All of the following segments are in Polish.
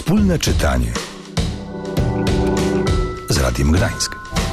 Wspólne czytanie z Radiem Gdańsk.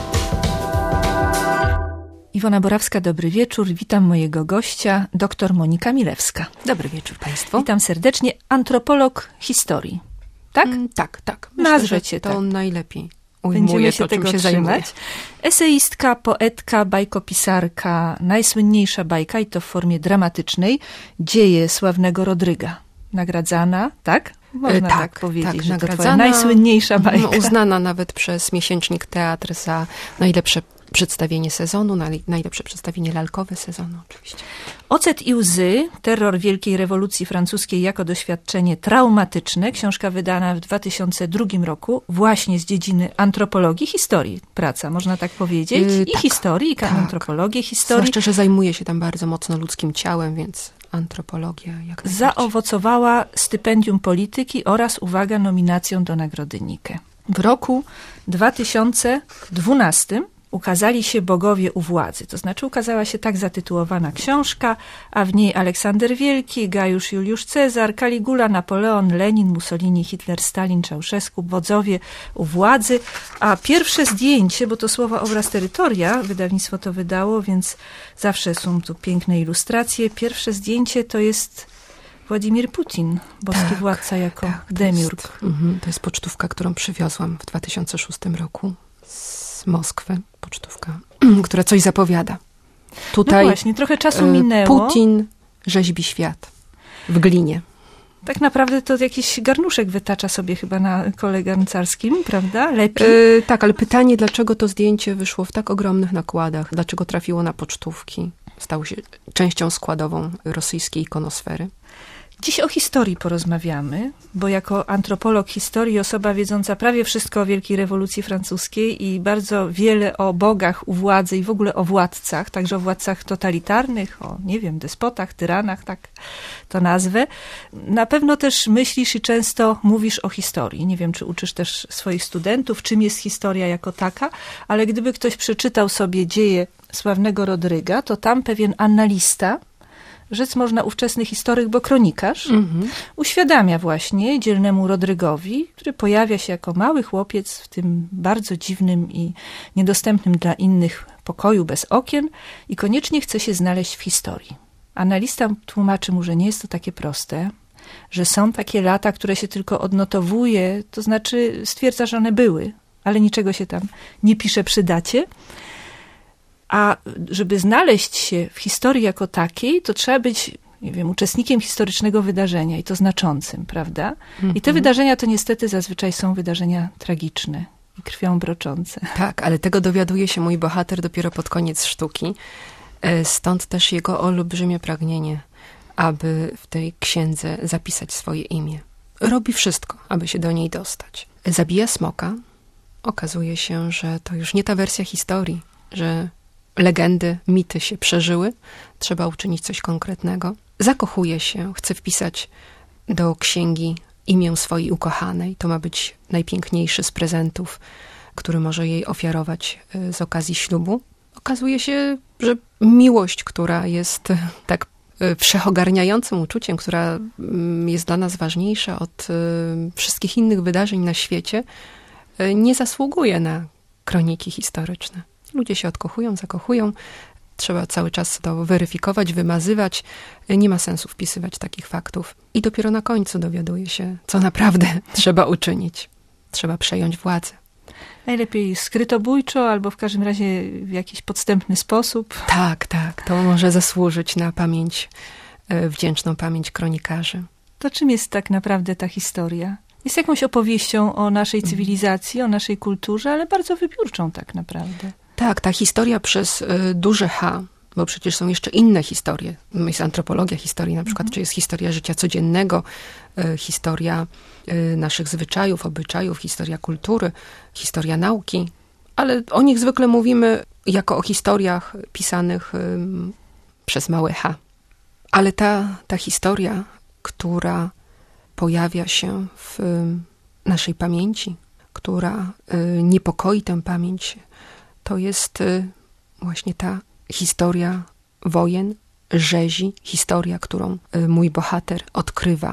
Iwona Borawska, dobry wieczór. Witam mojego gościa, dr Monika Milewska. Dobry wieczór Państwu. Witam serdecznie. Antropolog historii. Tak? Tak. Myślę, Nazwę cię to tak. najlepiej Będziemy ujmuje się to, czym tego się zajmuję. trzymać. Eseistka, poetka, bajkopisarka, najsłynniejsza bajka i to w formie dramatycznej, Dzieje sławnego Rodryga. Nagradzana, tak? Można tak powiedzieć, że to twoja najsłynniejsza bajka. Uznana nawet przez miesięcznik Teatr za najlepsze przedstawienie sezonu, najlepsze przedstawienie lalkowe sezonu oczywiście. Ocet i łzy, terror Wielkiej Rewolucji Francuskiej jako doświadczenie traumatyczne. Książka wydana w 2002 roku, właśnie z dziedziny antropologii, historii. Praca, można tak powiedzieć. I historii, i antropologię historii. Zwłaszcza, że zajmuje się tam bardzo mocno ludzkim ciałem, więc antropologia jak najbardziej. Zaowocowała stypendium polityki oraz, uwaga, nominacją do Nagrody Nike. W roku 2012 ukazali się Bogowie u władzy. To znaczy ukazała się tak zatytułowana książka, a w niej Aleksander Wielki, Gajusz Juliusz Cezar, Caligula, Napoleon, Lenin, Mussolini, Hitler, Stalin, Ceausescu, wodzowie u władzy. A pierwsze zdjęcie, bo to słowo obraz terytoria, wydawnictwo to wydało, więc zawsze są tu piękne ilustracje. Pierwsze zdjęcie to jest Władimir Putin, boski władca jako demiurg. To jest pocztówka, którą przywiozłam w 2006 roku z Moskwy. Pocztówka, która coś zapowiada. Tutaj no właśnie, trochę czasu minęło. Putin rzeźbi świat w glinie. Tak naprawdę to jakiś garnuszek wytacza sobie chyba na kole garncarskim, prawda? Lepiej. Tak, ale pytanie, dlaczego to zdjęcie wyszło w tak ogromnych nakładach? Dlaczego trafiło na pocztówki? Stało się częścią składową rosyjskiej ikonosfery. Dziś o historii porozmawiamy, bo jako antropolog historii, osoba wiedząca prawie wszystko o Wielkiej Rewolucji Francuskiej i bardzo wiele o bogach u władzy i w ogóle o władcach, także o władcach totalitarnych, o, nie wiem, despotach, tyranach, tak to nazwę. Na pewno też myślisz i często mówisz o historii. Nie wiem, czy uczysz też swoich studentów, czym jest historia jako taka, ale gdyby ktoś przeczytał sobie Dzieje sławnego Rodryga, to tam pewien annalista, rzec można ówczesny historyk, bo kronikarz, uświadamia właśnie dzielnemu Rodrygowi, który pojawia się jako mały chłopiec w tym bardzo dziwnym i niedostępnym dla innych pokoju bez okien i koniecznie chce się znaleźć w historii. Analista tłumaczy mu, że nie jest to takie proste, że są takie lata, które się tylko odnotowuje, to znaczy stwierdza, że one były, ale niczego się tam nie pisze przy dacie. A żeby znaleźć się w historii jako takiej, to trzeba być, nie wiem, uczestnikiem historycznego wydarzenia i to znaczącym, prawda? I te wydarzenia to niestety zazwyczaj są wydarzenia tragiczne i krwią broczące. Tak, ale tego dowiaduje się mój bohater dopiero pod koniec sztuki. Stąd też jego olbrzymie pragnienie, aby w tej księdze zapisać swoje imię. Robi wszystko, aby się do niej dostać. Zabija smoka. Okazuje się, że to już nie ta wersja historii, że legendy, mity się przeżyły. Trzeba uczynić coś konkretnego. Zakochuje się, chce wpisać do księgi imię swojej ukochanej. To ma być najpiękniejszy z prezentów, który może jej ofiarować z okazji ślubu. Okazuje się, że miłość, która jest tak wszechogarniającym uczuciem, która jest dla nas ważniejsza od wszystkich innych wydarzeń na świecie, nie zasługuje na kroniki historyczne. Ludzie się odkochują, zakochują. Trzeba cały czas to weryfikować, wymazywać. Nie ma sensu wpisywać takich faktów. I dopiero na końcu dowiaduje się, co naprawdę trzeba uczynić. Trzeba przejąć władzę. Najlepiej skrytobójczo, albo w każdym razie w jakiś podstępny sposób. Tak. To może zasłużyć na pamięć, wdzięczną pamięć kronikarzy. To czym jest tak naprawdę ta historia? Jest jakąś opowieścią o naszej cywilizacji, o naszej kulturze, ale bardzo wybiórczą tak naprawdę. Tak, ta historia przez duże H, bo przecież są jeszcze inne historie. Jest antropologia historii na przykład, czy jest historia życia codziennego, historia naszych zwyczajów, obyczajów, historia kultury, historia nauki. Ale o nich zwykle mówimy jako o historiach pisanych przez małe H. Ale ta historia, która pojawia się w naszej pamięci, która niepokoi tę pamięć, to jest właśnie ta historia wojen, rzezi, historia, którą mój bohater odkrywa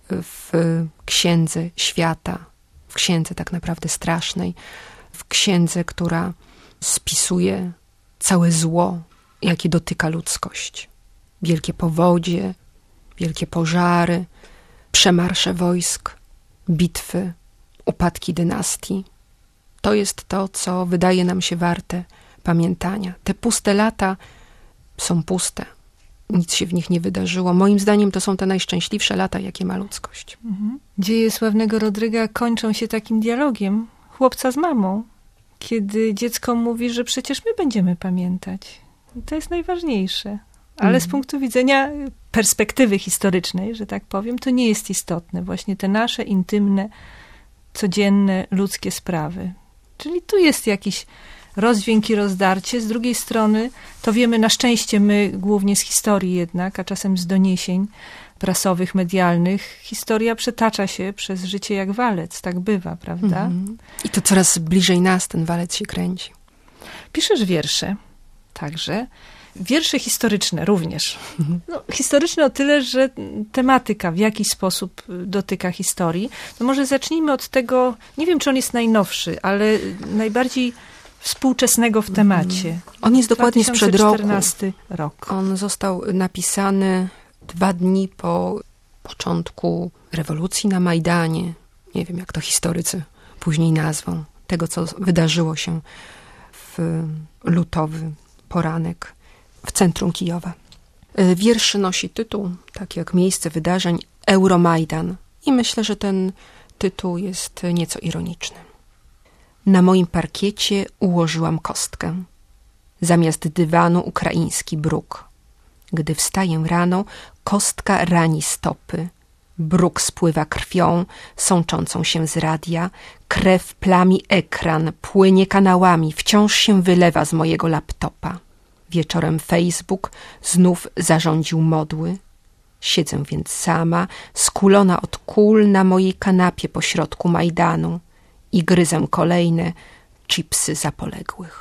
w księdze świata, w księdze tak naprawdę strasznej, w księdze, która spisuje całe zło, jakie dotyka ludzkość. Wielkie powodzie, wielkie pożary, przemarsze wojsk, bitwy, upadki dynastii. To jest to, co wydaje nam się warte pamiętania. Te puste lata są puste. Nic się w nich nie wydarzyło. Moim zdaniem to są te najszczęśliwsze lata, jakie ma ludzkość. Dzieje sławnego Rodryga kończą się takim dialogiem chłopca z mamą, kiedy dziecko mówi, że przecież my będziemy pamiętać. I to jest najważniejsze. Ale z punktu widzenia perspektywy historycznej, że tak powiem, to nie jest istotne. Właśnie te nasze intymne, codzienne, ludzkie sprawy. Czyli tu jest jakiś rozdźwięk i rozdarcie. Z drugiej strony, to wiemy na szczęście my, głównie z historii jednak, a czasem z doniesień prasowych, medialnych, historia przetacza się przez życie jak walec. Tak bywa, prawda? I to coraz bliżej nas ten walec się kręci. Piszesz wiersze także. Wiersze historyczne również. No, historyczne o tyle, że tematyka w jakiś sposób dotyka historii. No może zacznijmy od tego, nie wiem, czy on jest najnowszy, ale najbardziej współczesnego w temacie. On jest dokładnie sprzed roku. 2014 rok. On został napisany 2 dni po początku rewolucji na Majdanie. Nie wiem, jak to historycy później nazwą. Tego, co wydarzyło się w lutowy poranek w centrum Kijowa. Wiersz nosi tytuł, tak jak miejsce wydarzeń, Euromajdan. I myślę, że ten tytuł jest nieco ironiczny. Na moim parkiecie ułożyłam kostkę. Zamiast dywanu ukraiński bruk. Gdy wstaję rano, kostka rani stopy. Bruk spływa krwią, sączącą się z radia. Krew plami ekran, płynie kanałami, wciąż się wylewa z mojego laptopa. Wieczorem Facebook znów zarządził modły. Siedzę więc sama, skulona od kul na mojej kanapie pośrodku Majdanu i gryzę kolejne chipsy zapoległych.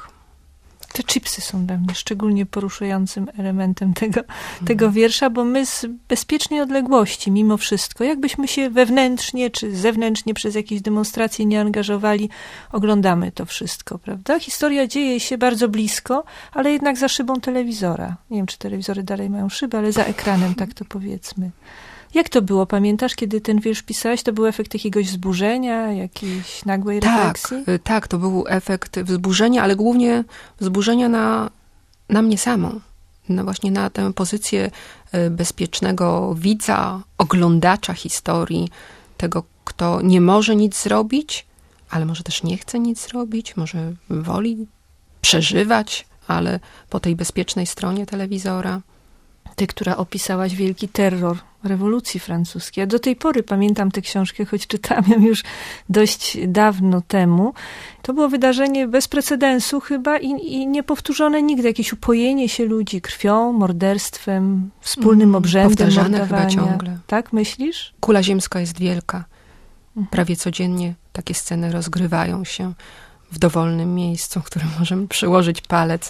Te chipsy są dla mnie szczególnie poruszającym elementem tego wiersza, bo my z bezpiecznej odległości, mimo wszystko, jakbyśmy się wewnętrznie czy zewnętrznie przez jakieś demonstracje nie angażowali, oglądamy to wszystko, prawda? Historia dzieje się bardzo blisko, ale jednak za szybą telewizora. Nie wiem, czy telewizory dalej mają szyby, ale za ekranem, tak to powiedzmy. Jak to było? Pamiętasz, kiedy ten wiersz pisałeś? To był efekt jakiegoś wzburzenia, jakiejś nagłej refleksji? Tak, to był efekt wzburzenia, ale głównie wzburzenia na mnie samą. Właśnie na tę pozycję bezpiecznego widza, oglądacza historii, tego, kto nie może nic zrobić, ale może też nie chce nic zrobić, może woli przeżywać, ale po tej bezpiecznej stronie telewizora. Ty, która opisałaś wielki terror rewolucji francuskiej. Ja do tej pory pamiętam tę książkę, choć czytałam ją już dość dawno temu. To było wydarzenie bez precedensu chyba i niepowtórzone nigdy. Jakieś upojenie się ludzi krwią, morderstwem, wspólnym obrzędem mordowania. Chyba ciągle. Tak, myślisz? Kula ziemska jest wielka. Prawie codziennie takie sceny rozgrywają się w dowolnym miejscu, w którym możemy przyłożyć palec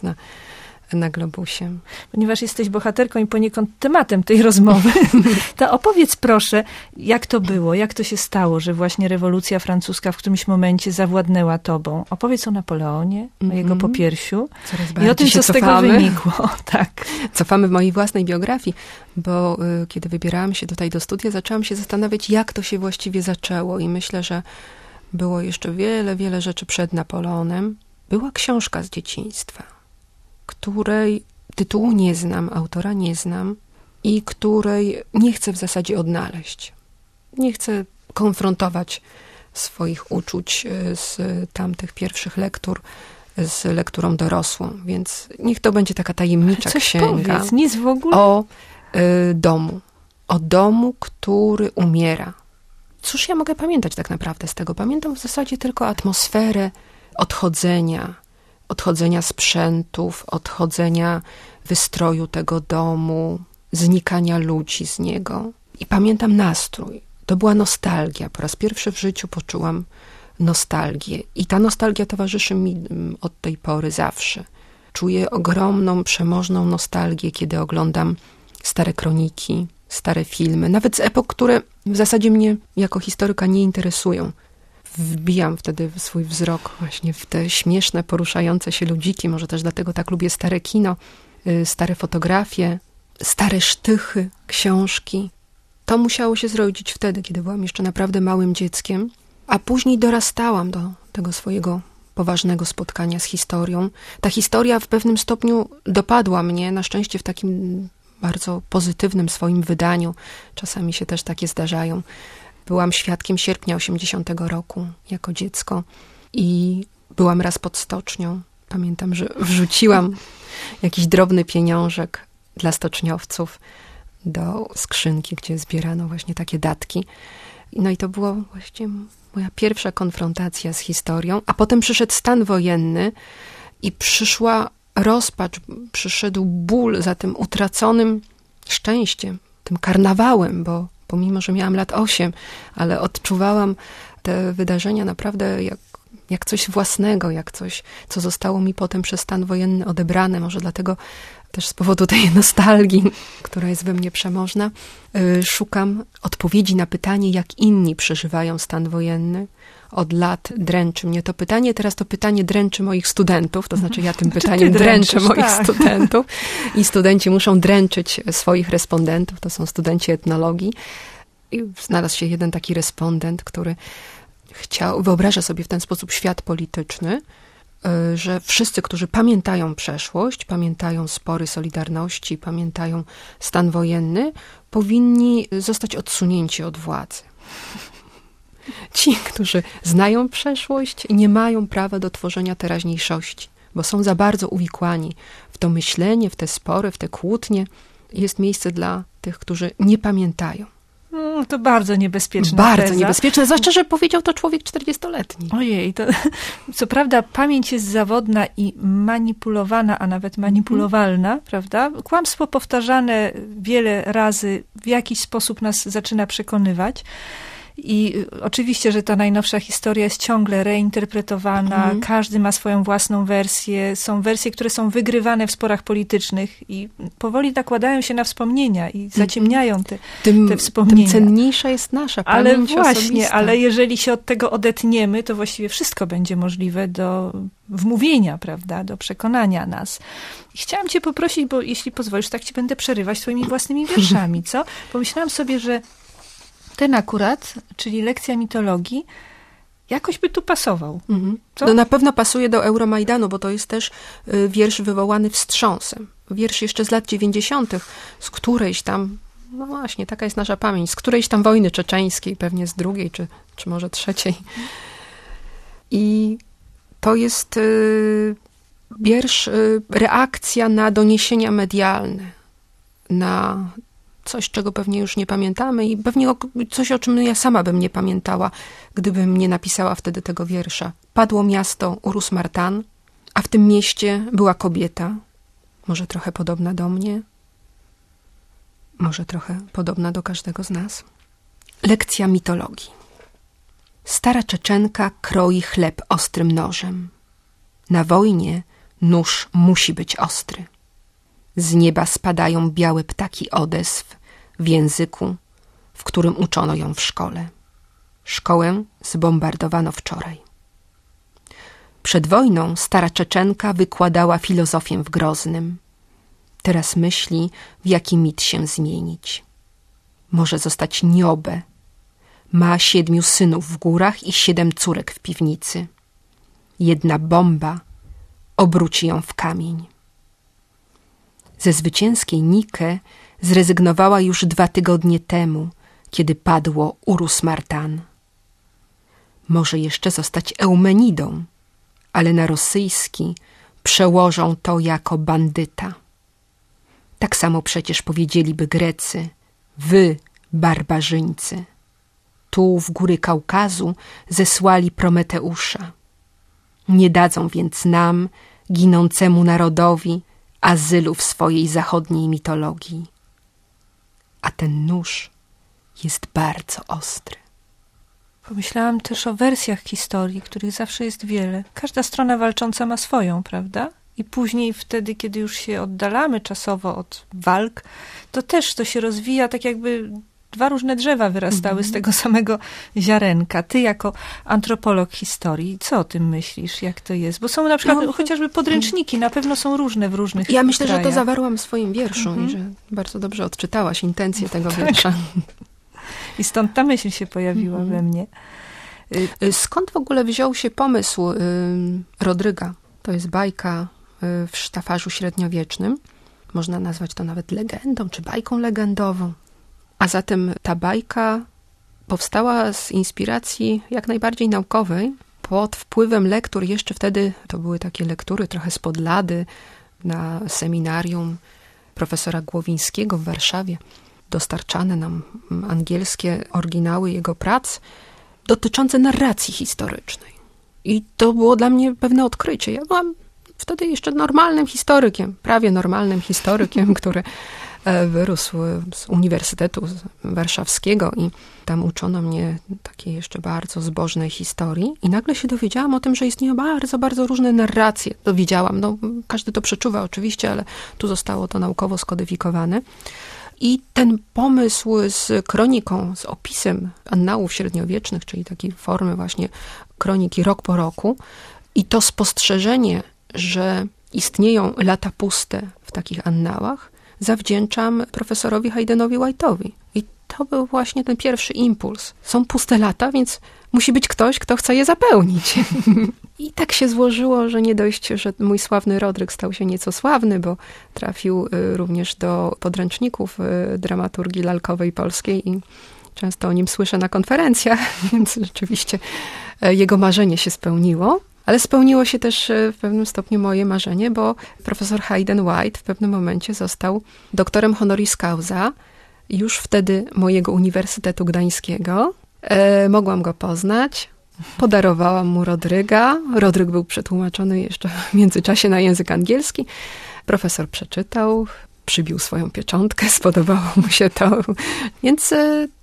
na globusie. Ponieważ jesteś bohaterką i poniekąd tematem tej rozmowy, to opowiedz proszę, jak to było, jak to się stało, że właśnie rewolucja francuska w którymś momencie zawładnęła tobą. Opowiedz o Napoleonie, o jego popiersiu i o tym, co z tego wynikło. Tak. Cofamy w mojej własnej biografii, bo kiedy wybierałam się tutaj do studia, zaczęłam się zastanawiać, jak to się właściwie zaczęło i myślę, że było jeszcze wiele rzeczy przed Napoleonem. Była książka z dzieciństwa, której tytułu nie znam, autora nie znam i której nie chcę w zasadzie odnaleźć. Nie chcę konfrontować swoich uczuć z tamtych pierwszych lektur z lekturą dorosłą, więc niech to będzie taka tajemnicza księga. Powiedz, nic w ogóle? O domu. O domu, który umiera. Cóż ja mogę pamiętać tak naprawdę z tego? Pamiętam w zasadzie tylko atmosferę odchodzenia sprzętów, odchodzenia wystroju tego domu, znikania ludzi z niego. I pamiętam nastrój. To była nostalgia. Po raz pierwszy w życiu poczułam nostalgię. I ta nostalgia towarzyszy mi od tej pory zawsze. Czuję ogromną, przemożną nostalgię, kiedy oglądam stare kroniki, stare filmy, nawet z epok, które w zasadzie mnie jako historyka nie interesują. Wbijam wtedy swój wzrok właśnie w te śmieszne, poruszające się ludziki, może też dlatego tak lubię stare kino, stare fotografie, stare sztychy, książki. To musiało się zrodzić wtedy, kiedy byłam jeszcze naprawdę małym dzieckiem, a później dorastałam do tego swojego poważnego spotkania z historią. Ta historia w pewnym stopniu dopadła mnie, na szczęście w takim bardzo pozytywnym swoim wydaniu. Czasami się też takie zdarzają. Byłam świadkiem sierpnia 80 roku jako dziecko i byłam raz pod stocznią. Pamiętam, że wrzuciłam jakiś drobny pieniążek dla stoczniowców do skrzynki, gdzie zbierano właśnie takie datki. No i to była właśnie moja pierwsza konfrontacja z historią, a potem przyszedł stan wojenny i przyszła rozpacz, przyszedł ból za tym utraconym szczęściem, tym karnawałem, bo pomimo, że miałam lat 8, ale odczuwałam te wydarzenia naprawdę jak coś własnego, jak coś, co zostało mi potem przez stan wojenny odebrane. Może dlatego też z powodu tej nostalgii, która jest we mnie przemożna, szukam odpowiedzi na pytanie, jak inni przeżywają stan wojenny. Od lat dręczy mnie to pytanie, teraz to pytanie dręczy moich studentów, to znaczy ja tym pytaniem dręczę moich studentów i studenci muszą dręczyć swoich respondentów, to są studenci etnologii. I znalazł się jeden taki respondent, który wyobraża sobie w ten sposób świat polityczny, że wszyscy, którzy pamiętają przeszłość, pamiętają spory Solidarności, pamiętają stan wojenny, powinni zostać odsunięci od władzy. Ci, którzy znają przeszłość, nie mają prawa do tworzenia teraźniejszości, bo są za bardzo uwikłani w to myślenie, w te spory, w te kłótnie. Jest miejsce dla tych, którzy nie pamiętają. To bardzo niebezpieczna Bardzo teza. niebezpieczne, zwłaszcza, że powiedział to człowiek 40-letni. Ojej, to co prawda pamięć jest zawodna i manipulowana, a nawet manipulowalna, prawda? Kłamstwo powtarzane wiele razy w jakiś sposób nas zaczyna przekonywać. I oczywiście, że ta najnowsza historia jest ciągle reinterpretowana, każdy ma swoją własną wersję, są wersje, które są wygrywane w sporach politycznych i powoli nakładają się na wspomnienia i zaciemniają te wspomnienia. Tym cenniejsza jest nasza pamięć osobista. Ale jeżeli się od tego odetniemy, to właściwie wszystko będzie możliwe do wmówienia, prawda, do przekonania nas. I chciałam cię poprosić, bo jeśli pozwolisz, tak ci będę przerywać twoimi własnymi wierszami, co? Pomyślałam sobie, że ten akurat, czyli lekcja mitologii, jakoś by tu pasował. Co? No na pewno pasuje do Euromajdanu, bo to jest też wiersz wywołany wstrząsem. Wiersz jeszcze z lat 90., z którejś tam, no właśnie, taka jest nasza pamięć, z którejś tam wojny czeczeńskiej, pewnie z drugiej, czy może trzeciej. I to jest wiersz, reakcja na doniesienia medialne, na coś, czego pewnie już nie pamiętamy i pewnie coś, o czym ja sama bym nie pamiętała, gdybym nie napisała wtedy tego wiersza. Padło miasto Urus-Martan, a w tym mieście była kobieta, może trochę podobna do mnie, może trochę podobna do każdego z nas. Lekcja mitologii. Stara Czeczenka kroi chleb ostrym nożem. Na wojnie nóż musi być ostry. Z nieba spadają białe ptaki odezw w języku, w którym uczono ją w szkole. Szkołę zbombardowano wczoraj. Przed wojną stara Czeczenka wykładała filozofię w Groznym. Teraz myśli, w jaki mit się zmienić. Może zostać niobę. Ma 7 synów w górach i 7 córek w piwnicy. Jedna bomba obróci ją w kamień. Ze zwycięskiej Nike zrezygnowała już 2 tygodnie temu, kiedy padło Urus-Martan. Może jeszcze zostać Eumenidą, ale na rosyjski przełożą to jako bandyta. Tak samo przecież powiedzieliby Grecy, wy, barbarzyńcy. Tu w góry Kaukazu zesłali Prometeusza. Nie dadzą więc nam, ginącemu narodowi, azylu w swojej zachodniej mitologii. A ten nóż jest bardzo ostry. Pomyślałam też o wersjach historii, których zawsze jest wiele. Każda strona walcząca ma swoją, prawda? i później wtedy, kiedy już się oddalamy czasowo od walk, to też to się rozwija tak jakby dwa różne drzewa wyrastały z tego samego ziarenka. Ty jako antropolog historii, co o tym myślisz? Jak to jest? Bo są na przykład chociażby podręczniki, na pewno są różne w różnych Ja myślę, krajach. że to zawarłam w swoim wierszu i że bardzo dobrze odczytałaś intencję tego wiersza. I stąd ta myśl się pojawiła we mnie. Skąd w ogóle wziął się pomysł Rodryga? To jest bajka w sztafarzu średniowiecznym. Można nazwać to nawet legendą, czy bajką legendową. A zatem ta bajka powstała z inspiracji jak najbardziej naukowej, pod wpływem lektur. Jeszcze wtedy to były takie lektury trochę spod lady na seminarium profesora Głowińskiego w Warszawie. Dostarczane nam angielskie oryginały jego prac dotyczące narracji historycznej. I to było dla mnie pewne odkrycie. Ja byłam wtedy jeszcze normalnym historykiem, prawie normalnym historykiem, który wyrósł z Uniwersytetu Warszawskiego i tam uczono mnie takiej jeszcze bardzo zbożnej historii i nagle się dowiedziałam o tym, że istnieją bardzo, bardzo różne narracje. Dowiedziałam, każdy to przeczuwa oczywiście, ale tu zostało to naukowo skodyfikowane. I ten pomysł z kroniką, z opisem annałów średniowiecznych, czyli takiej formy właśnie kroniki rok po roku i to spostrzeżenie, że istnieją lata puste w takich annałach, zawdzięczam profesorowi Haydenowi White'owi. I to był właśnie ten pierwszy impuls. Są puste lata, więc musi być ktoś, kto chce je zapełnić. I tak się złożyło, że nie dość, że mój sławny Rodryk stał się nieco sławny, bo trafił również do podręczników dramaturgii lalkowej polskiej i często o nim słyszę na konferencjach, więc rzeczywiście jego marzenie się spełniło. Ale spełniło się też w pewnym stopniu moje marzenie, bo profesor Hayden White w pewnym momencie został doktorem honoris causa już wtedy mojego Uniwersytetu Gdańskiego. Mogłam go poznać. Podarowałam mu Rodryga. Rodryk był przetłumaczony jeszcze w międzyczasie na język angielski. Profesor przeczytał, przybił swoją pieczątkę, spodobało mu się to. Więc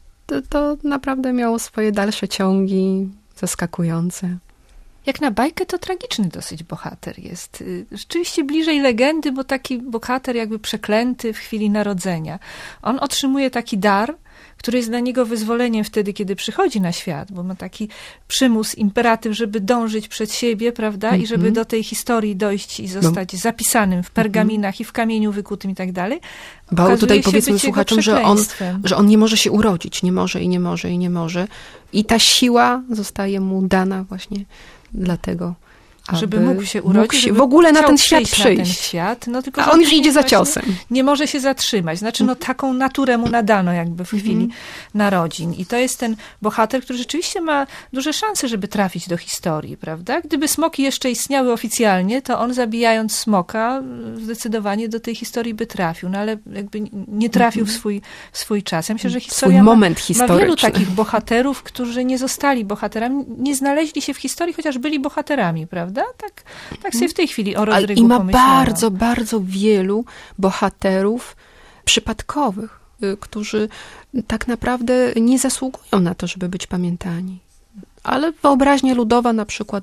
to naprawdę miało swoje dalsze ciągi zaskakujące. Jak na bajkę, to tragiczny dosyć bohater jest. Rzeczywiście bliżej legendy, bo taki bohater jakby przeklęty w chwili narodzenia. On otrzymuje taki dar, który jest dla niego wyzwoleniem wtedy, kiedy przychodzi na świat, bo ma taki przymus, imperatyw, żeby dążyć przed siebie, prawda? I żeby do tej historii dojść i zostać zapisanym w pergaminach i w kamieniu wykutym i tak dalej. Bo tutaj powiedzmy słuchaczom, że on nie może się urodzić. Nie może. I ta siła zostaje mu dana właśnie dlatego, żeby mógł się urodzić, żeby w ogóle na ten świat przyjść. Tylko, a on już idzie za ciosem. Nie może się zatrzymać. Znaczy, taką naturę mu nadano jakby w chwili narodzin. I to jest ten bohater, który rzeczywiście ma duże szanse, żeby trafić do historii, prawda? Gdyby smoki jeszcze istniały oficjalnie, to on zabijając smoka zdecydowanie do tej historii by trafił. No ale jakby nie trafił w swój czas. Ja myślę, że historia ma wielu takich bohaterów, którzy nie zostali bohaterami, nie znaleźli się w historii, chociaż byli bohaterami, prawda? Tak sobie w tej chwili o Rodrygu pomyślałam. I ma bardzo, bardzo wielu bohaterów przypadkowych, którzy tak naprawdę nie zasługują na to, żeby być pamiętani. Ale wyobraźnia ludowa na przykład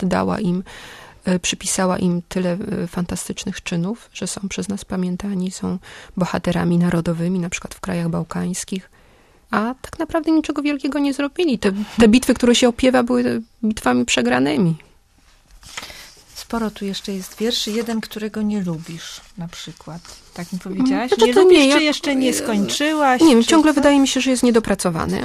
przypisała im tyle fantastycznych czynów, że są przez nas pamiętani, są bohaterami narodowymi, na przykład w krajach bałkańskich. A tak naprawdę niczego wielkiego nie zrobili. Te bitwy, które się opiewa, były bitwami przegranymi. Sporo tu jeszcze jest wierszy. Jeden, którego nie lubisz, na przykład. Tak mi powiedziałaś? Nie lubisz, czy jeszcze nie skończyłaś? Nie wiem, ciągle wydaje mi się, że jest niedopracowany,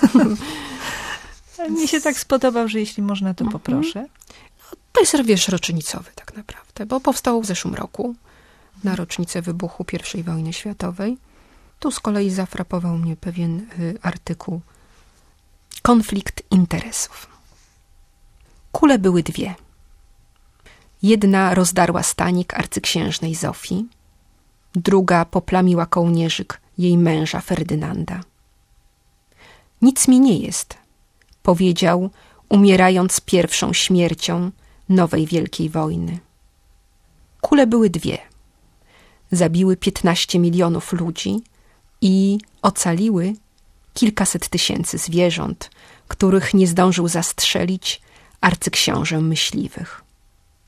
ale... Mi się tak spodobał, że jeśli można, to poproszę. To jest wiersz rocznicowy tak naprawdę, bo powstał w zeszłym roku na rocznicę wybuchu I wojny światowej. Tu z kolei zafrapował mnie pewien artykuł. Konflikt interesów. Kule były dwie. Jedna rozdarła stanik arcyksiężnej Zofii, druga poplamiła kołnierzyk jej męża Ferdynanda. Nic mi nie jest, powiedział, umierając pierwszą śmiercią nowej wielkiej wojny. Kule były dwie. Zabiły 15 milionów ludzi i ocaliły kilkaset tysięcy zwierząt, których nie zdążył zastrzelić arcyksiążę myśliwych.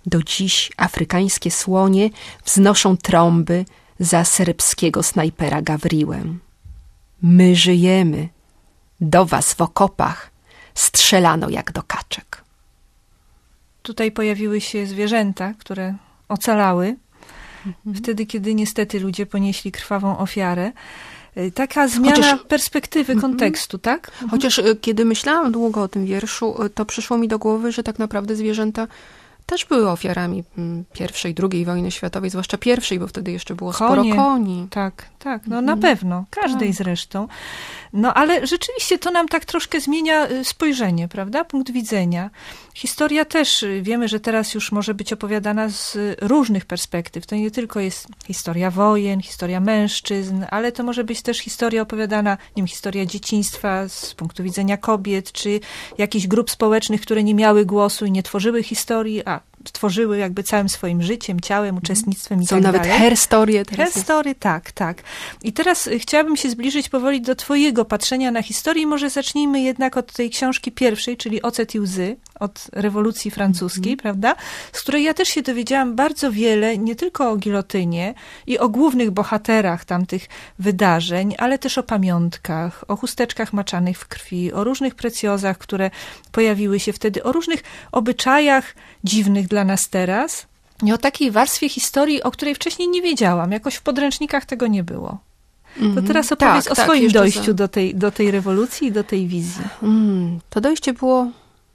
Do dziś afrykańskie słonie wznoszą trąby za serbskiego snajpera Gawriłę. My żyjemy. Do was w okopach strzelano jak do kaczek. Tutaj pojawiły się zwierzęta, które ocalały. Wtedy, kiedy niestety ludzie ponieśli krwawą ofiarę. Taka zmiana perspektywy, kontekstu, tak? Chociaż kiedy myślałam długo o tym wierszu, to przyszło mi do głowy, że tak naprawdę zwierzęta też były ofiarami I, II wojny światowej, zwłaszcza I, bo wtedy jeszcze było sporo koni. Tak, no na pewno, każdej zresztą. No ale rzeczywiście to nam tak troszkę zmienia spojrzenie, prawda? Punkt widzenia. Historia też, wiemy, że teraz już może być opowiadana z różnych perspektyw. To nie tylko jest historia wojen, historia mężczyzn, ale to może być też historia opowiadana, nie wiem, historia dzieciństwa z punktu widzenia kobiet, czy jakichś grup społecznych, które nie miały głosu i nie tworzyły historii, a tworzyły jakby całym swoim życiem, ciałem, uczestnictwem i są tak nawet dalej. herstorie. Herstory, tak. I teraz chciałabym się zbliżyć powoli do twojego patrzenia na historię. Może zacznijmy jednak od tej książki pierwszej, czyli Ocet i łzy, od rewolucji francuskiej, prawda? Z której ja też się dowiedziałam bardzo wiele, nie tylko o gilotynie i o głównych bohaterach tamtych wydarzeń, ale też o pamiątkach, o chusteczkach maczanych w krwi, o różnych precjozach, które pojawiły się wtedy, o różnych obyczajach dziwnych dla nas teraz i o takiej warstwie historii, o której wcześniej nie wiedziałam. Jakoś w podręcznikach tego nie było. To teraz opowiedz o swoim dojściu do tej rewolucji i do tej wizji. To dojście było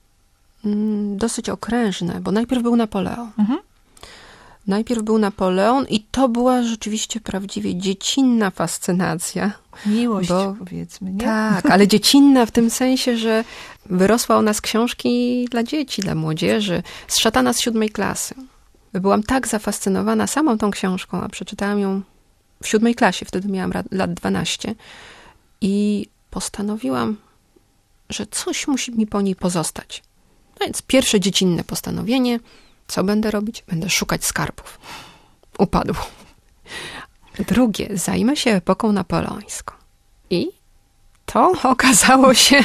dosyć okrężne, bo najpierw był Napoleon. Najpierw był Napoleon i to była rzeczywiście prawdziwie dziecinna fascynacja. Miłość, powiedzmy, nie? Tak, ale dziecinna w tym sensie, że wyrosła ona z książki dla dzieci, dla młodzieży, z Szatana z 7. klasy. Byłam tak zafascynowana samą tą książką, a przeczytałam ją w 7. klasie, wtedy miałam lat 12 i postanowiłam, że coś musi mi po niej pozostać. No więc pierwsze dziecinne postanowienie, co będę robić? Będę szukać skarbów. Upadło. Drugie, zajmę się epoką napoleońską. I to okazało się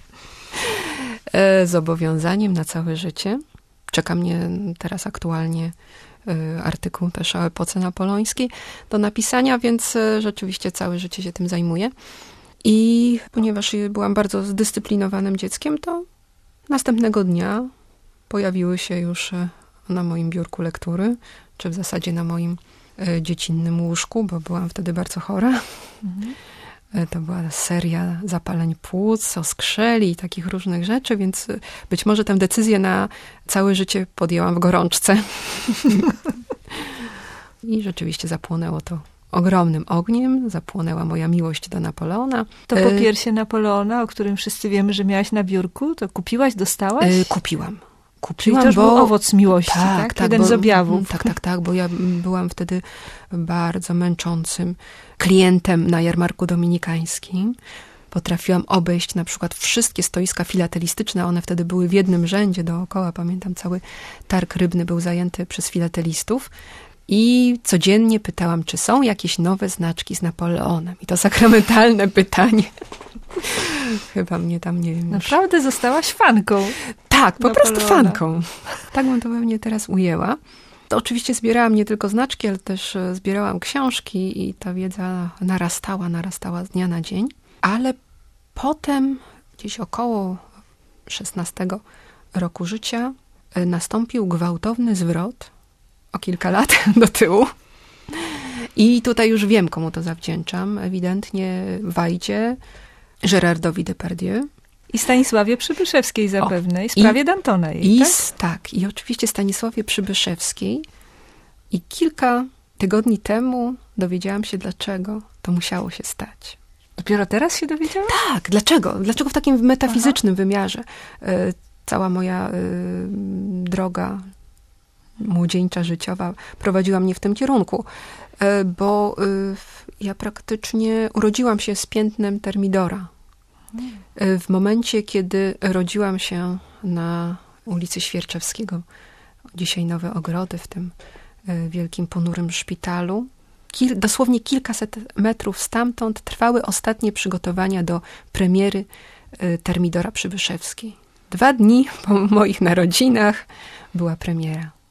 zobowiązaniem na całe życie. Czeka mnie teraz aktualnie artykuł też o epoce napoleońskiej do napisania, więc rzeczywiście całe życie się tym zajmuję. I ponieważ byłam bardzo zdyscyplinowanym dzieckiem, to następnego dnia pojawiły się już na moim biurku lektury, czy w zasadzie na moim dziecinnym łóżku, bo byłam wtedy bardzo chora. To była seria zapaleń płuc, oskrzeli i takich różnych rzeczy, więc być może tę decyzję na całe życie podjęłam w gorączce. I rzeczywiście zapłonęło to ogromnym ogniem, zapłonęła moja miłość do Napoleona. To popiersie Napoleona, o którym wszyscy wiemy, że miałaś na biurku, to kupiłaś, dostałaś? Kupiłam. Czyli to już był owoc miłości, tak? Jeden z objawów. Tak, bo ja byłam wtedy bardzo męczącym klientem na jarmarku dominikańskim. Potrafiłam obejść na przykład wszystkie stoiska filatelistyczne, one wtedy były w jednym rzędzie dookoła. Pamiętam, cały targ rybny był zajęty przez filatelistów. I codziennie pytałam, czy są jakieś nowe znaczki z Napoleonem. I to sakramentalne pytanie. Chyba mnie tam, nie wiem. Naprawdę zostałaś fanką. Tak, po prostu fanką. Tak bym to pewnie teraz ujęła. To oczywiście zbierałam nie tylko znaczki, ale też zbierałam książki i ta wiedza narastała z dnia na dzień. Ale potem, gdzieś około 16 roku życia, nastąpił gwałtowny zwrot o kilka lat do tyłu. I tutaj już wiem, komu to zawdzięczam. Ewidentnie Wajdzie, Gérardowi Depardieu. I Stanisławie Przybyszewskiej zapewne. I sprawie Dantona jej, tak? I oczywiście Stanisławie Przybyszewskiej. I kilka tygodni temu dowiedziałam się, dlaczego to musiało się stać. Dopiero teraz się dowiedziałam? Tak, dlaczego? Dlaczego w takim metafizycznym wymiarze? Cała moja droga młodzieńcza, życiowa prowadziła mnie w tym kierunku. Bo ja praktycznie urodziłam się z piętnem Termidora. W momencie, kiedy rodziłam się na ulicy Świerczewskiego, dzisiaj Nowe Ogrody, w tym wielkim, ponurym szpitalu, dosłownie kilkaset metrów stamtąd trwały ostatnie przygotowania do premiery Termidora Przybyszewskiej. 2 dni po moich narodzinach była premiera.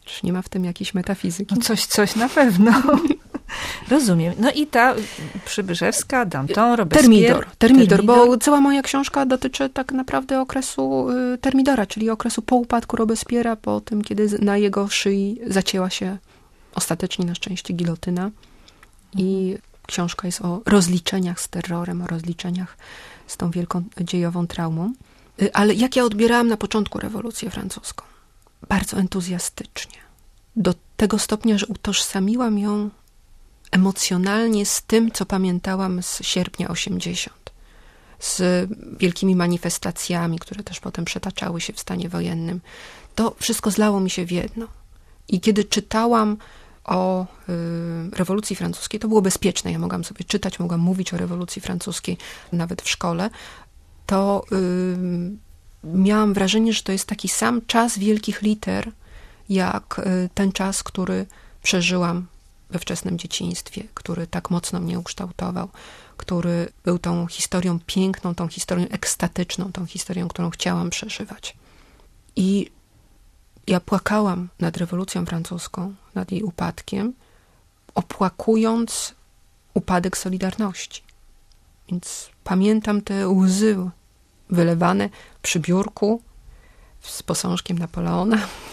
Czyż nie ma w tym jakiejś metafizyki? No coś na pewno. Rozumiem. No i ta Przybyszewska, Danton, Robespierre. Termidor, bo cała moja książka dotyczy tak naprawdę okresu Termidora, czyli okresu po upadku Robespierre'a, po tym, kiedy na jego szyi zacięła się ostatecznie na szczęście gilotyna. I książka jest o rozliczeniach z terrorem, o rozliczeniach z tą wielką dziejową traumą. Ale jak ja odbierałam na początku rewolucję francuską? Bardzo entuzjastycznie. Do tego stopnia, że utożsamiłam ją emocjonalnie z tym, co pamiętałam z sierpnia 80. Z wielkimi manifestacjami, które też potem przetaczały się w stanie wojennym. To wszystko zlało mi się w jedno. I kiedy czytałam o rewolucji francuskiej, to było bezpieczne. Ja mogłam sobie czytać, mogłam mówić o rewolucji francuskiej nawet w szkole. To miałam wrażenie, że to jest taki sam czas wielkich liter, jak ten czas, który przeżyłam we wczesnym dzieciństwie, który tak mocno mnie ukształtował, który był tą historią piękną, tą historią ekstatyczną, tą historią, którą chciałam przeżywać. I ja płakałam nad rewolucją francuską, nad jej upadkiem, opłakując upadek Solidarności. Więc pamiętam te łzy wylewane przy biurku z posążkiem Napoleona.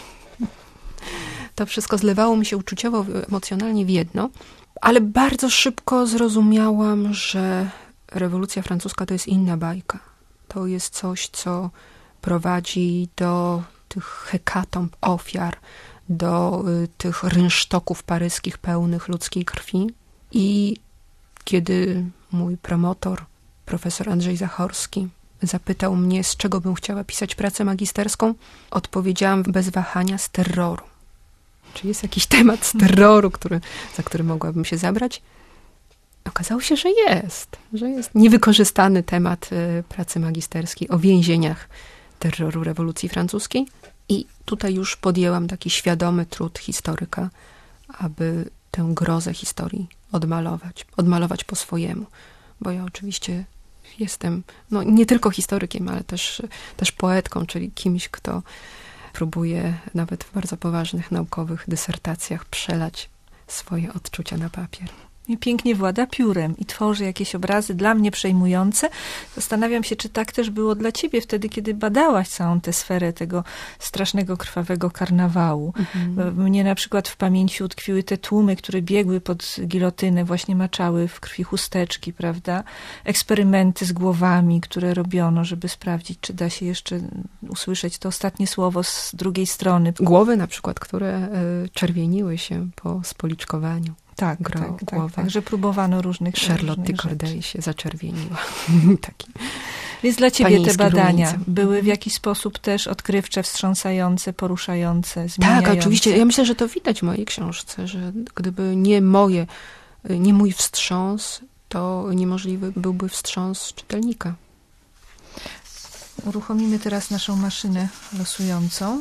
To wszystko zlewało mi się uczuciowo, emocjonalnie w jedno, ale bardzo szybko zrozumiałam, że rewolucja francuska to jest inna bajka. To jest coś, co prowadzi do tych hekatomb ofiar, do tych rynsztoków paryskich pełnych ludzkiej krwi. I kiedy mój promotor, profesor Andrzej Zachorski, zapytał mnie, z czego bym chciała pisać pracę magisterską, odpowiedziałam bez wahania: z terroru. Czy jest jakiś temat z terroru, za który mogłabym się zabrać? Okazało się, że jest niewykorzystany temat pracy magisterskiej o więzieniach terroru rewolucji francuskiej. I tutaj już podjęłam taki świadomy trud historyka, aby tę grozę historii odmalować po swojemu. Bo ja oczywiście jestem nie tylko historykiem, ale też poetką, czyli kimś, kto próbuje nawet w bardzo poważnych naukowych dysertacjach przelać swoje odczucia na papier. I pięknie włada piórem i tworzy jakieś obrazy dla mnie przejmujące. Zastanawiam się, czy tak też było dla ciebie wtedy, kiedy badałaś całą tę sferę tego strasznego, krwawego karnawału. Mnie na przykład w pamięci utkwiły te tłumy, które biegły pod gilotynę, właśnie maczały w krwi chusteczki, prawda? Eksperymenty z głowami, które robiono, żeby sprawdzić, czy da się jeszcze usłyszeć to ostatnie słowo z drugiej strony. Głowy na przykład, które czerwieniły się po spoliczkowaniu. Tak, że próbowano różnych Charlotte Corday się zaczerwieniła. Taki. Więc dla ciebie te badania były w jakiś sposób też odkrywcze, wstrząsające, poruszające, zmieniające? Tak, oczywiście. Ja myślę, że to widać w mojej książce, że gdyby nie mój wstrząs, to niemożliwy byłby wstrząs czytelnika. Uruchomimy teraz naszą maszynę losującą.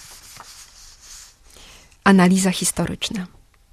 Analiza historyczna.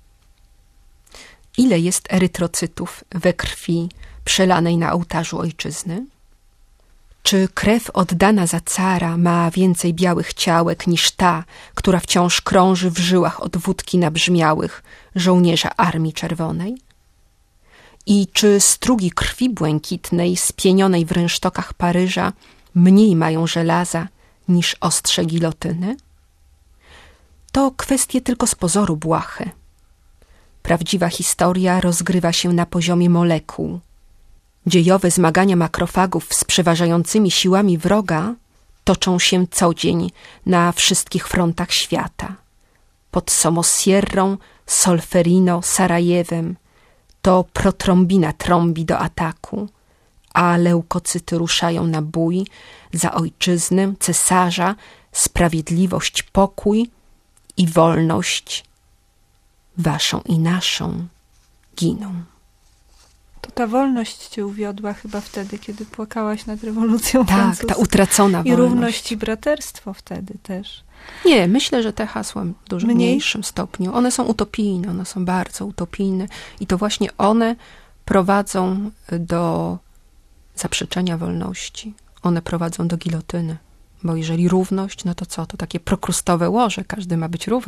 Ile jest erytrocytów we krwi przelanej na ołtarzu ojczyzny? Czy krew oddana za cara ma więcej białych ciałek niż ta, która wciąż krąży w żyłach od wódki nabrzmiałych żołnierza Armii Czerwonej? I czy strugi krwi błękitnej spienionej w rynsztokach Paryża mniej mają żelaza niż ostrze gilotyny? To kwestie tylko z pozoru błahe. Prawdziwa historia rozgrywa się na poziomie molekuł. Dziejowe zmagania makrofagów z przeważającymi siłami wroga toczą się co dzień na wszystkich frontach świata. Pod Somosierrą, Solferino, Sarajewem to protrombina trąbi do ataku, a leukocyty ruszają na bój za ojczyznę, cesarza, sprawiedliwość, pokój i wolność waszą i naszą giną. To ta wolność cię uwiodła chyba wtedy, kiedy płakałaś nad rewolucją francuską. Tak, ta utracona wolność. I równość i braterstwo wtedy też. Nie, myślę, że te hasła w dużo mniejszym stopniu. One są utopijne, one są bardzo utopijne i to właśnie one prowadzą do zaprzeczenia wolności. One prowadzą do gilotyny. Bo jeżeli równość, no to co? To takie prokrustowe łoże. Każdy ma być równy.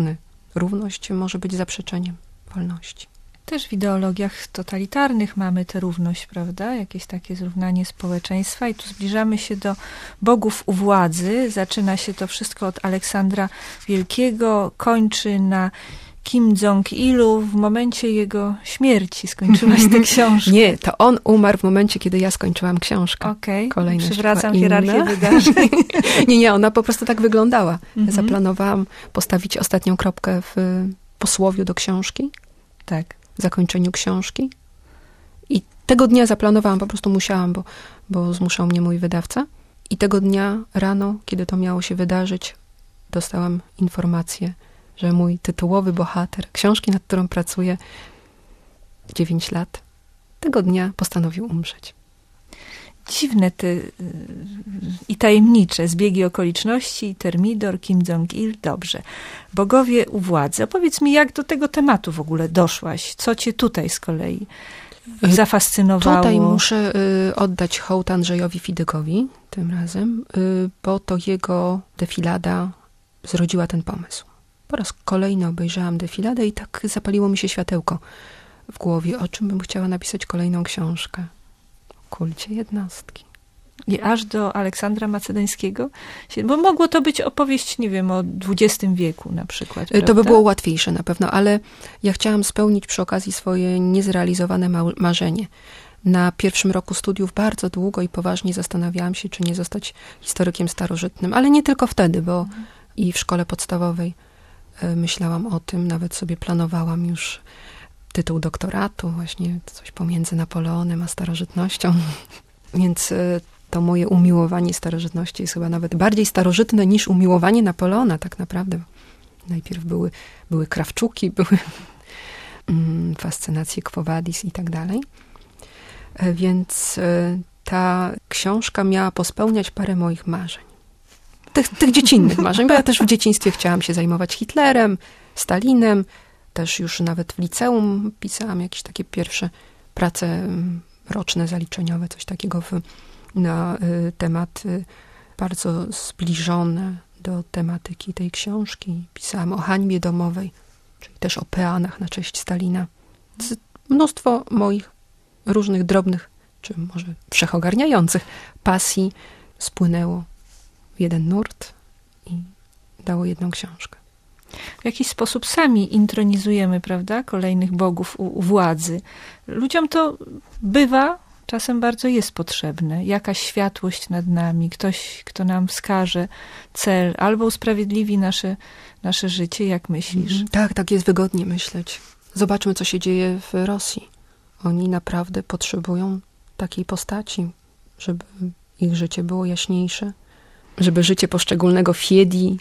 równość może być zaprzeczeniem wolności. Też w ideologiach totalitarnych mamy tę równość, prawda? Jakieś takie zrównanie społeczeństwa i tu zbliżamy się do bogów u władzy. Zaczyna się to wszystko od Aleksandra Wielkiego, kończy na Kim Jong-ilu w momencie jego śmierci. Skończyłaś tę książkę. Nie, to on umarł w momencie, kiedy ja skończyłam książkę. Okej, Kolejność przywracam była hierarchię inna. wydarzeń. Nie, ona po prostu tak wyglądała. Ja zaplanowałam postawić ostatnią kropkę w posłowiu do książki, Tak. w zakończeniu książki. I tego dnia zaplanowałam, po prostu musiałam, bo zmuszał mnie mój wydawca. I tego dnia rano, kiedy to miało się wydarzyć, dostałam informację, że mój tytułowy bohater książki, nad którą pracuję 9 lat, tego dnia postanowił umrzeć. Dziwne te i tajemnicze zbiegi okoliczności, i Termidor, Kim Jong-il, dobrze. Bogowie u władzy. Opowiedz mi, jak do tego tematu w ogóle doszłaś? Co cię tutaj z kolei zafascynowało? Tutaj muszę oddać hołd Andrzejowi Fidykowi tym razem, bo to jego defilada zrodziła ten pomysł. Po raz kolejny obejrzałam defiladę i tak zapaliło mi się światełko w głowie, o czym bym chciała napisać kolejną książkę. O kulcie jednostki. I aż do Aleksandra Macedońskiego? Bo mogło to być opowieść, nie wiem, o XX wieku na przykład. To by prawda? było łatwiejsze na pewno, ale ja chciałam spełnić przy okazji swoje niezrealizowane marzenie. Na pierwszym roku studiów bardzo długo i poważnie zastanawiałam się, czy nie zostać historykiem starożytnym, ale nie tylko wtedy, bo i w szkole podstawowej myślałam o tym, nawet sobie planowałam już tytuł doktoratu, właśnie coś pomiędzy Napoleonem a starożytnością. Więc to moje umiłowanie starożytności jest chyba nawet bardziej starożytne niż umiłowanie Napoleona tak naprawdę. Najpierw były Krawczuki, były fascynacje Quo Vadis i tak dalej. Więc ta książka miała pospełniać parę moich marzeń. Tych dziecinnych marzeń, bo ja też w dzieciństwie chciałam się zajmować Hitlerem, Stalinem, też już nawet w liceum pisałam jakieś takie pierwsze prace roczne, zaliczeniowe, coś takiego na tematy bardzo zbliżone do tematyki tej książki. Pisałam o hańbie domowej, czyli też o peanach na cześć Stalina. Mnóstwo moich różnych drobnych, czy może wszechogarniających pasji spłynęło w jeden nurt i dało jedną książkę. W jakiś sposób sami intronizujemy, prawda, kolejnych bogów u władzy. Ludziom to bywa, czasem bardzo jest potrzebne. Jakaś światłość nad nami, ktoś, kto nam wskaże cel, albo usprawiedliwi nasze życie, jak myślisz? Tak jest wygodnie myśleć. Zobaczmy, co się dzieje w Rosji. Oni naprawdę potrzebują takiej postaci, żeby ich życie było jaśniejsze, żeby życie poszczególnego Fiedi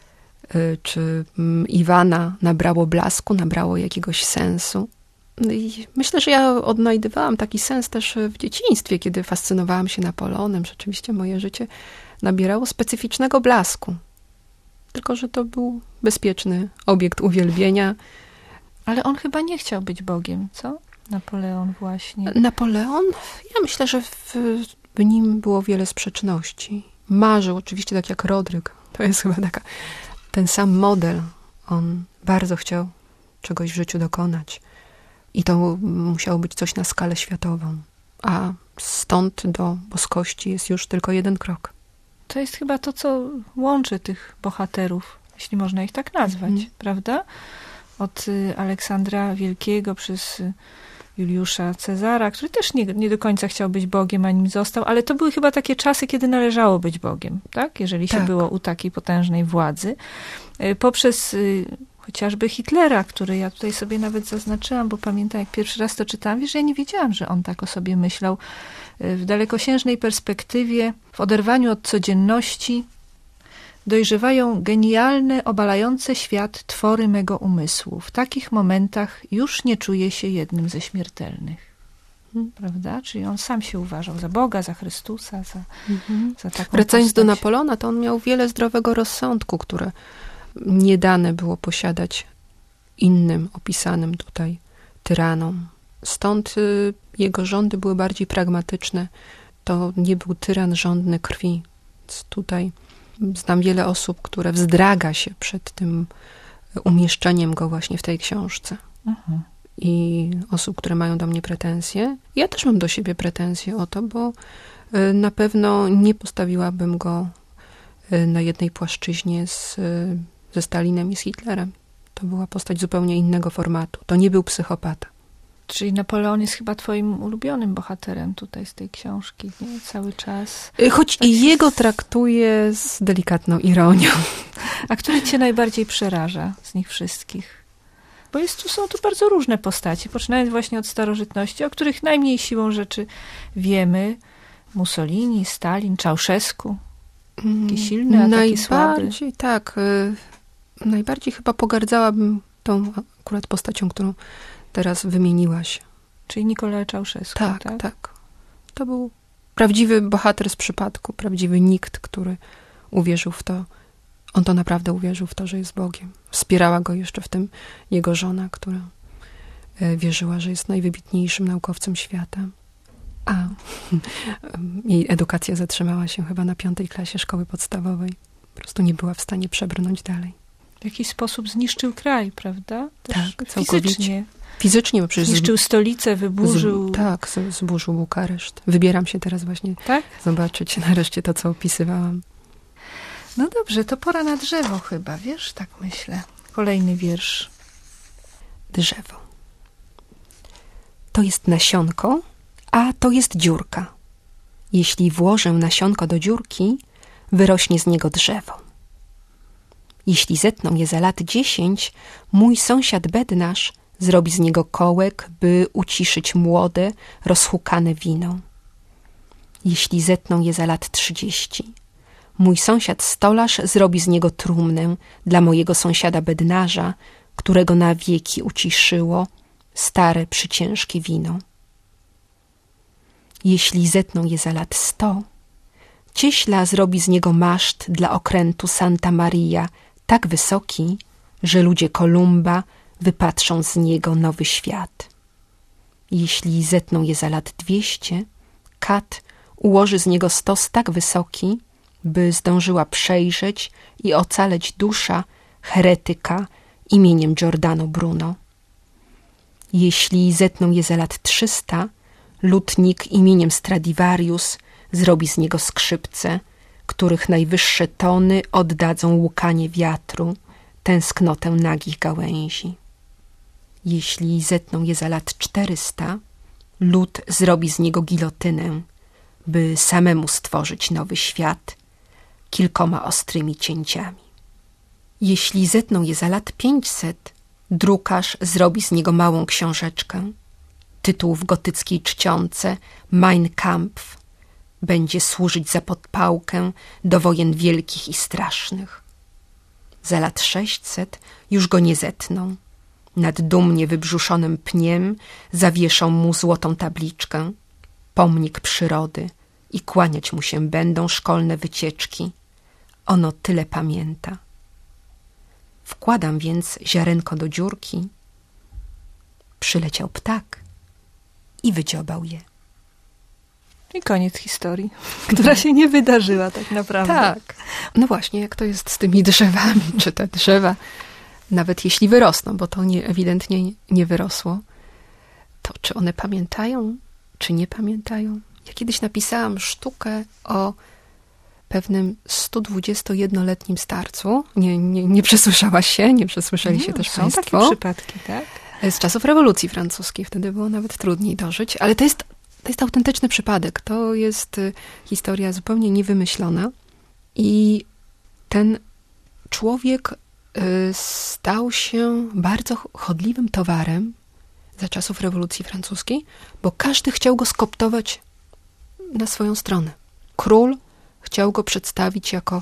czy Iwana nabrało blasku, nabrało jakiegoś sensu. I myślę, że ja odnajdywałam taki sens też w dzieciństwie, kiedy fascynowałam się Napoleonem. Rzeczywiście moje życie nabierało specyficznego blasku. Tylko że to był bezpieczny obiekt uwielbienia. Ale on chyba nie chciał być Bogiem, co? Napoleon właśnie. Napoleon? Ja myślę, że w nim było wiele sprzeczności. Marzył oczywiście tak jak Rodryk. To jest chyba ten sam model. On bardzo chciał czegoś w życiu dokonać. I to musiało być coś na skalę światową. A stąd do boskości jest już tylko jeden krok. To jest chyba to, co łączy tych bohaterów, jeśli można ich tak nazwać, prawda? Od Aleksandra Wielkiego przez Juliusza Cezara, który też nie do końca chciał być Bogiem, a nim został, ale to były chyba takie czasy, kiedy należało być Bogiem, tak? Jeżeli się było u takiej potężnej władzy. Poprzez chociażby Hitlera, który ja tutaj sobie nawet zaznaczyłam, bo pamiętam, jak pierwszy raz to czytałam, wiesz, że ja nie wiedziałam, że on tak o sobie myślał. W dalekosiężnej perspektywie, w oderwaniu od codzienności, dojrzewają genialne, obalające świat twory mego umysłu. W takich momentach już nie czuję się jednym ze śmiertelnych. Prawda? Czyli on sam się uważał za Boga, za Chrystusa, za taką Wracając postać. do Napoleona, to on miał wiele zdrowego rozsądku, które nie dane było posiadać innym opisanym tutaj tyranom. Stąd jego rządy były bardziej pragmatyczne. To nie był tyran żądny krwi. Więc tutaj znam wiele osób, które wzdraga się przed tym umieszczeniem go właśnie w tej książce. I osób, które mają do mnie pretensje. Ja też mam do siebie pretensje o to, bo na pewno nie postawiłabym go na jednej płaszczyźnie ze Stalinem i z Hitlerem. To była postać zupełnie innego formatu. To nie był psychopata. Czyli Napoleon jest chyba twoim ulubionym bohaterem tutaj z tej książki, nie? Cały czas. Choć i jego traktuję z delikatną ironią. A który cię najbardziej przeraża z nich wszystkich? Bo są tu bardzo różne postacie, poczynając właśnie od starożytności, o których najmniej siłą rzeczy wiemy. Mussolini, Stalin, Ceausescu. Taki silny, a taki słaby. Tak. Najbardziej chyba pogardzałabym tą akurat postacią, którą teraz wymieniłaś. Czyli Nicolae Ceausescu, tak. To był prawdziwy bohater z przypadku, prawdziwy nikt, który uwierzył w to. On to naprawdę uwierzył w to, że jest Bogiem. Wspierała go jeszcze w tym jego żona, która wierzyła, że jest najwybitniejszym naukowcem świata. A jej edukacja zatrzymała się chyba na 5. klasie szkoły podstawowej. Po prostu nie była w stanie przebrnąć dalej. W jakiś sposób zniszczył kraj, prawda? Też tak, całkowicie. Fizycznie, bo przecież zniszczył stolicę, wyburzył. Zburzył Bukareszt. Wybieram się teraz właśnie zobaczyć nareszcie to, co opisywałam. No dobrze, to pora na drzewo chyba, wiesz? Tak myślę. Kolejny wiersz. Drzewo. To jest nasionko, a to jest dziurka. Jeśli włożę nasionko do dziurki, wyrośnie z niego drzewo. Jeśli zetną je za lat 10, mój sąsiad bednarz zrobi z niego kołek, by uciszyć młode, rozhukane wino. Jeśli zetną je za lat 30, mój sąsiad stolarz zrobi z niego trumnę dla mojego sąsiada bednarza, którego na wieki uciszyło stare, przyciężkie wino. Jeśli zetną je za lat 100, cieśla zrobi z niego maszt dla okrętu Santa Maria, tak wysoki, że ludzie Kolumba wypatrzą z niego nowy świat. Jeśli zetną je za lat 200, kat ułoży z niego stos tak wysoki, by zdążyła przejrzeć i ocaleć dusza heretyka imieniem Giordano Bruno. Jeśli zetną je za lat 300, lutnik imieniem Stradivarius zrobi z niego skrzypce, których najwyższe tony oddadzą łukanie wiatru, tęsknotę nagich gałęzi. Jeśli zetną je za lat 400, lud zrobi z niego gilotynę, by samemu stworzyć nowy świat kilkoma ostrymi cięciami. Jeśli zetną je za lat 500, drukarz zrobi z niego małą książeczkę. Tytuł w gotyckiej czcionce Mein Kampf będzie służyć za podpałkę do wojen wielkich i strasznych. Za lat 600 już go nie zetną. Nad dumnie wybrzuszonym pniem zawieszą mu złotą tabliczkę, pomnik przyrody i kłaniać mu się będą szkolne wycieczki. Ono tyle pamięta. Wkładam więc ziarenko do dziurki. Przyleciał ptak i wydziobał je. I koniec historii, która się nie wydarzyła tak naprawdę. Tak. No właśnie, jak to jest z tymi drzewami, czy te drzewa, nawet jeśli wyrosną, bo to ewidentnie nie wyrosło, to czy one pamiętają, czy nie pamiętają? Ja kiedyś napisałam sztukę o pewnym 121-letnim starcu. Nie przesłyszałaś się, nie przesłyszeli się też państwo. Są takie przypadki, tak? Z czasów rewolucji francuskiej, wtedy było nawet trudniej dożyć, ale to jest autentyczny przypadek. To jest historia zupełnie niewymyślona i ten człowiek stał się bardzo chodliwym towarem za czasów rewolucji francuskiej, bo każdy chciał go skoptować na swoją stronę. Król chciał go przedstawić jako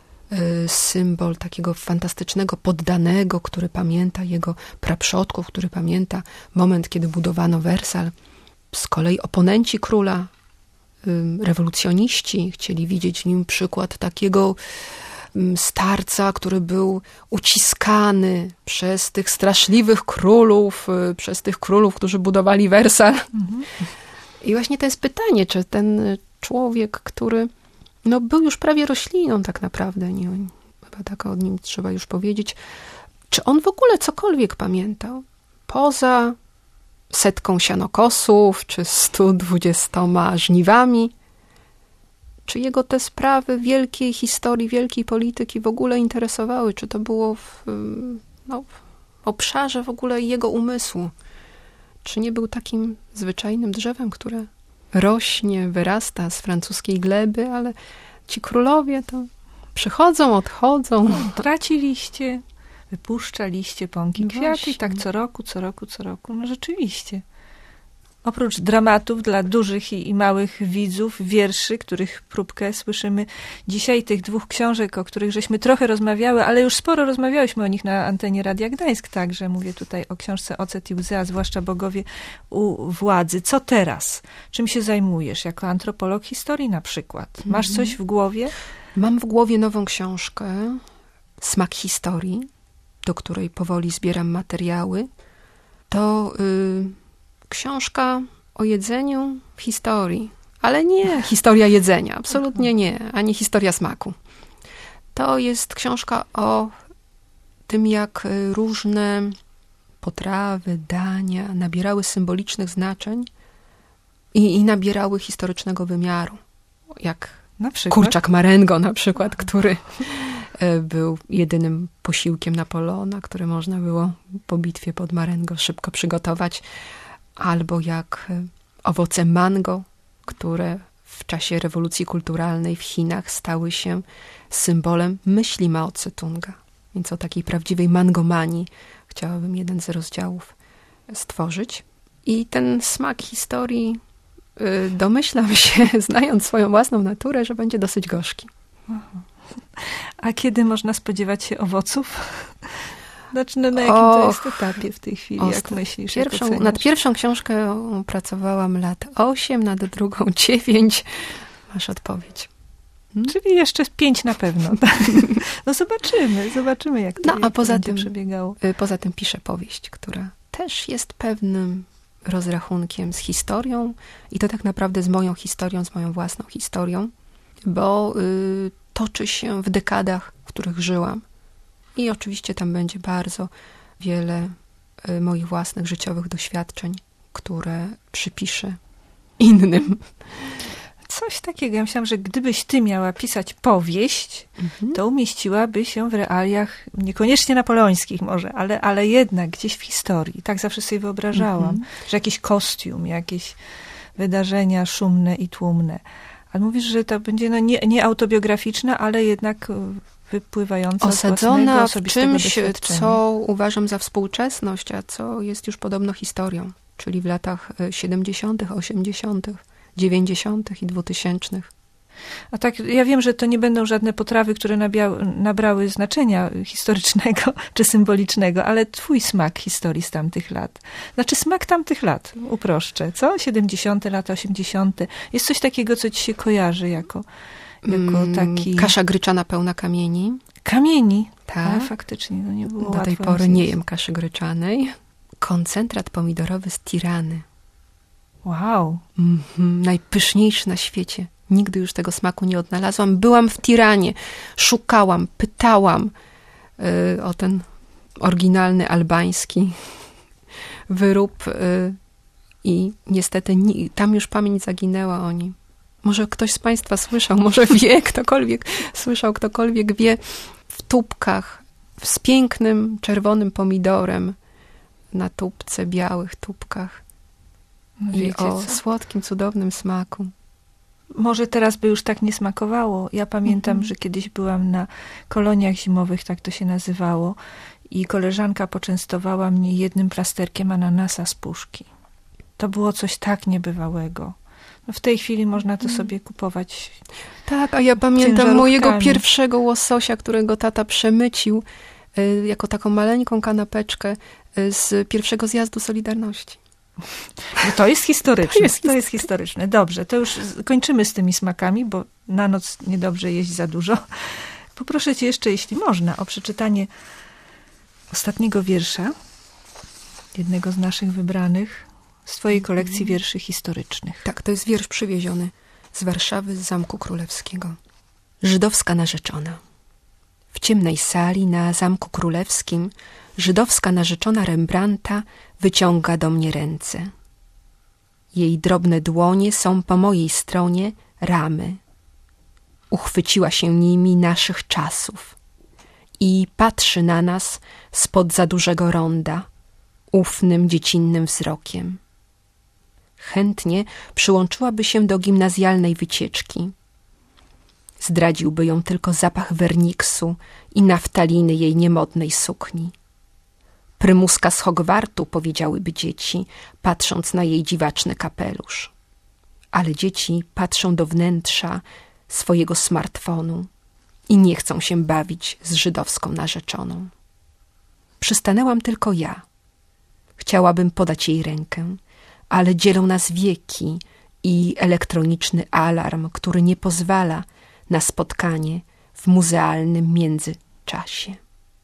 symbol takiego fantastycznego poddanego, który pamięta jego praprzodków, który pamięta moment, kiedy budowano Wersal. Z kolei oponenci króla, rewolucjoniści, chcieli widzieć w nim przykład takiego starca, który był uciskany przez tych straszliwych królów, przez tych królów, którzy budowali Wersal. Mhm. I właśnie to jest pytanie, czy ten człowiek, który był już prawie rośliną tak naprawdę, chyba tak o nim trzeba już powiedzieć, Czy on w ogóle cokolwiek pamiętał? Poza 100 sianokosów, czy 120 żniwami? Czy jego te sprawy wielkiej historii, wielkiej polityki w ogóle interesowały? Czy to było w obszarze w ogóle jego umysłu? Czy nie był takim zwyczajnym drzewem, które rośnie, wyrasta z francuskiej gleby, ale ci królowie to przychodzą, odchodzą. Traci liście, wypuszcza liście, pąki, kwiaty Właśnie. i tak co roku. No rzeczywiście. Oprócz dramatów dla dużych i małych widzów, wierszy, których próbkę słyszymy dzisiaj, tych 2 książek, o których żeśmy trochę rozmawiały, ale już sporo rozmawiałyśmy o nich na antenie Radia Gdańsk, także mówię tutaj o książce Ocet i łzy, a zwłaszcza bogowie u władzy. Co teraz? Czym się zajmujesz? Jako antropolog historii na przykład. Masz coś w głowie? Mam w głowie nową książkę, Smak historii, do której powoli zbieram materiały. To książka o jedzeniu w historii, ale nie historia jedzenia, absolutnie nie, ani historia smaku. To jest książka o tym, jak różne potrawy, dania nabierały symbolicznych znaczeń i nabierały historycznego wymiaru. Jak Na przykład? kurczak Marengo na przykład, który był jedynym posiłkiem Napoleona, który można było po bitwie pod Marengo szybko przygotować. Albo jak owoce mango, które w czasie rewolucji kulturalnej w Chinach stały się symbolem myśli Mao Tse-tunga. Więc o takiej prawdziwej mangomanii chciałabym jeden z rozdziałów stworzyć. I ten smak historii, domyślam się, znając swoją własną naturę, że będzie dosyć gorzki. A kiedy można spodziewać się owoców? Znaczy, na jakim to jest etapie w tej chwili, jak myślisz? Nad pierwszą książkę pracowałam lat 8, nad drugą 9. Masz odpowiedź. Czyli jeszcze 5 na pewno. No zobaczymy jak to, a poza będzie tym przebiegało. Poza tym piszę powieść, która też jest pewnym rozrachunkiem z historią i to tak naprawdę z moją historią, z moją własną historią, bo toczy się w dekadach, w których żyłam. I oczywiście tam będzie bardzo wiele moich własnych życiowych doświadczeń, które przypiszę innym. Coś takiego. Ja myślałam, że gdybyś ty miała pisać powieść, to umieściłaby się w realiach niekoniecznie napoleońskich może, ale jednak gdzieś w historii. Tak zawsze sobie wyobrażałam, że jakiś kostium, jakieś wydarzenia szumne i tłumne. Ale mówisz, że to będzie nie autobiograficzne, ale jednak wypływająca osadzona w czymś, doświadczenia. co uważam za współczesność, a co jest już podobno historią, czyli w latach 70., 80., 90. i 2000. A tak, ja wiem, że to nie będą żadne potrawy, które nabrały znaczenia historycznego czy symbolicznego, ale twój smak historii z tamtych lat. Znaczy smak tamtych lat, uproszczę, co? 70., lata 80. Jest coś takiego, co ci się kojarzy jako taki... Kasza gryczana pełna kamieni. Kamieni? Tak. Ale faktycznie, no nie było łatwo. Do tej pory nie jem kaszy gryczanej. Koncentrat pomidorowy z Tirany. Wow. Najpyszniejszy na świecie. Nigdy już tego smaku nie odnalazłam. Byłam w Tiranie, szukałam, pytałam o ten oryginalny albański wyrób i niestety tam już pamięć zaginęła o nim. Może ktoś z państwa słyszał, może wie, ktokolwiek wie, w tubkach, z pięknym czerwonym pomidorem na tubce, białych tubkach. I o słodkim, cudownym smaku. Może teraz by już tak nie smakowało. Ja pamiętam, że kiedyś byłam na koloniach zimowych, tak to się nazywało, i koleżanka poczęstowała mnie jednym plasterkiem ananasa z puszki. To było coś tak niebywałego. No w tej chwili można to sobie kupować. Tak, a ja pamiętam mojego pierwszego łososia, którego tata przemycił jako taką maleńką kanapeczkę z pierwszego zjazdu Solidarności. No to jest historyczne. To jest historyczne. Dobrze, to już kończymy z tymi smakami, bo na noc niedobrze jeść za dużo. Poproszę cię jeszcze, jeśli można, o przeczytanie ostatniego wiersza, jednego z naszych wybranych, z twojej kolekcji wierszy historycznych. Tak, to jest wiersz przywieziony z Warszawy, z Zamku Królewskiego. Żydowska narzeczona. W ciemnej sali na Zamku Królewskim żydowska narzeczona Rembrandta wyciąga do mnie ręce. Jej drobne dłonie są po mojej stronie ramy. Uchwyciła się nimi naszych czasów i patrzy na nas spod za dużego ronda, ufnym, dziecinnym wzrokiem. Chętnie przyłączyłaby się do gimnazjalnej wycieczki. Zdradziłby ją tylko zapach werniksu i naftaliny jej niemodnej sukni. Prymuska z Hogwartu, powiedziałyby dzieci, patrząc na jej dziwaczny kapelusz. Ale dzieci patrzą do wnętrza swojego smartfonu i nie chcą się bawić z żydowską narzeczoną. Przystanęłam tylko ja. Chciałabym podać jej rękę, ale dzielą nas wieki i elektroniczny alarm, który nie pozwala na spotkanie w muzealnym międzyczasie.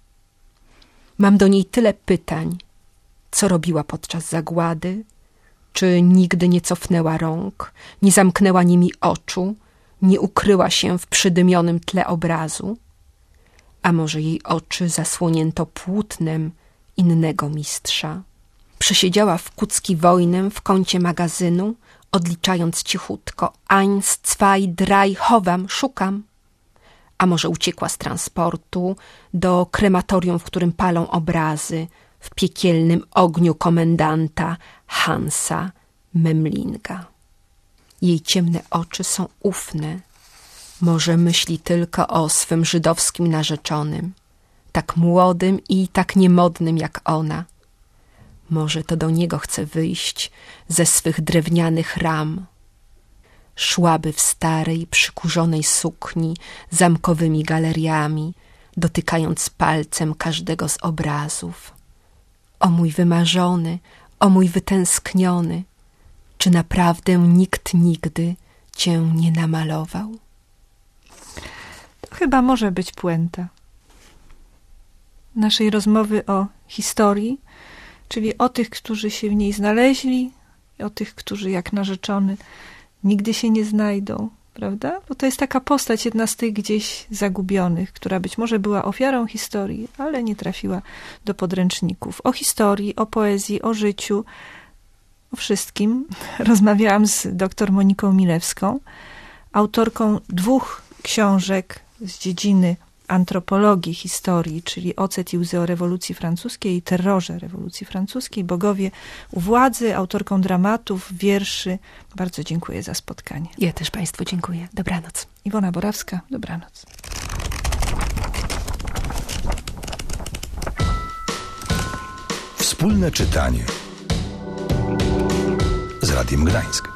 Mam do niej tyle pytań, co robiła podczas zagłady, czy nigdy nie cofnęła rąk, nie zamknęła nimi oczu, nie ukryła się w przydymionym tle obrazu, a może jej oczy zasłonięto płótnem innego mistrza. Przesiedziała w kucki wojnę w kącie magazynu, odliczając cichutko: 1, 2, 3, chowam, szukam. A może uciekła z transportu do krematorium, w którym palą obrazy w piekielnym ogniu komendanta Hansa Memlinga. Jej ciemne oczy są ufne. Może myśli tylko o swym żydowskim narzeczonym, tak młodym i tak niemodnym jak ona. Może to do niego chce wyjść ze swych drewnianych ram. Szłaby w starej, przykurzonej sukni zamkowymi galeriami, dotykając palcem każdego z obrazów. O mój wymarzony, o mój wytęskniony, czy naprawdę nikt nigdy cię nie namalował? To chyba może być puenta naszej rozmowy o historii, czyli o tych, którzy się w niej znaleźli, o tych, którzy jak narzeczony nigdy się nie znajdą, prawda? Bo to jest taka postać, jedna z tych gdzieś zagubionych, która być może była ofiarą historii, ale nie trafiła do podręczników. O historii, o poezji, o życiu, o wszystkim rozmawiałam z dr Moniką Milewską, autorką 2 książek z dziedziny antropologii historii, czyli Ocet i łzy o rewolucji francuskiej i terrorze rewolucji francuskiej, Bogowie u władzy, autorką dramatów, wierszy. Bardzo dziękuję za spotkanie. Ja też Państwu dziękuję. Dobranoc. Iwona Borawska, dobranoc. Wspólne czytanie z Radiem Gdańsk.